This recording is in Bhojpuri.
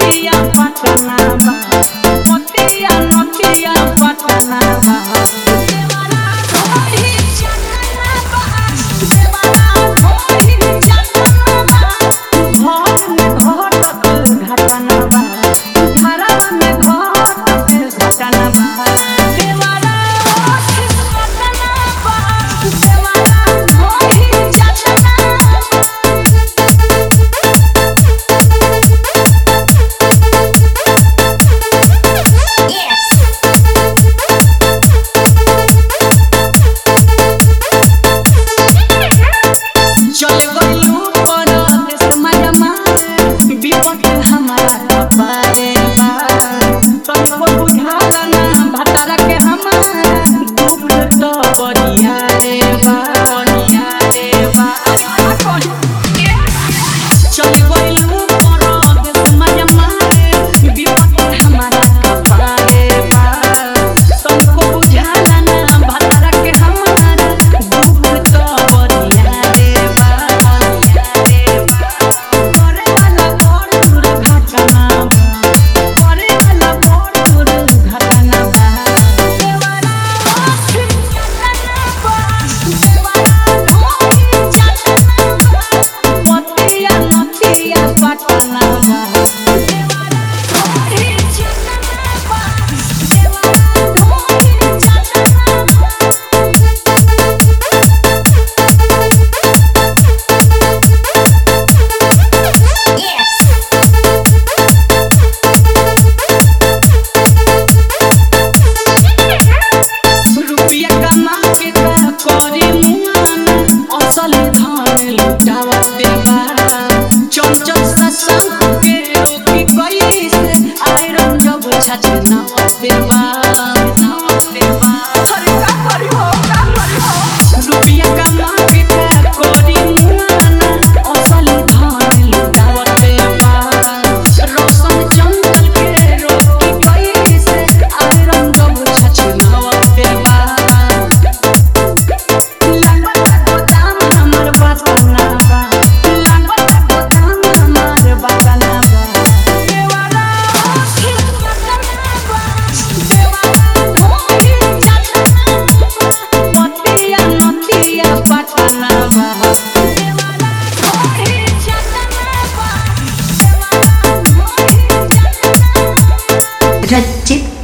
नतिया पटना बा मोतिया नतिया पटना बा देवरा ढोरी चटना बा देवरा ढोरी चटना बा घर में घटत घटना बा घरवा में घटत घटना बा देवरा ढोरी चटना बा देवरा ढोरी चटना चले गइलू परदेस माया मारे विपत हमारा कपारे बा तनिको बुझाला ना भतारा के हमारा दुख तो बनिया रे बा चले गइलू परदेस माया मारे विपत हमारा कपारे बा तनिको बुझाला ना भतारा के हमारा दुख तो बनिया रे बा करे वाला बड़ दुर्घटना बा करे वाला बड़ दुर्घटना बा देवरा ढोरी चटना बा देवरा ढोरी चटना बा मोतिया नतिया पटना बा देवरा ढोरी चटना बा देवरा ढोरी चटना रुपया कमा के का करे मुआना असल धन लुटावते बा चंचल ससंग के रोकी कैसे आयरन जब छछनावते बा अरे का करी हो रुपया कमा के का करे मुआना असल धन लुटावते बा रोशन जंगल के रोकी कैसे आयरन जब छछनावते बा लागत गोदाम हमर बसना बा लागत गोदाम हमर बसना बा देवरा ढोरी चटना बा देवरा ढोरी चटना बा मोतिया नतिया पटना बा देवरा ढोरी चटना बा देवरा ढोरी चटना रचित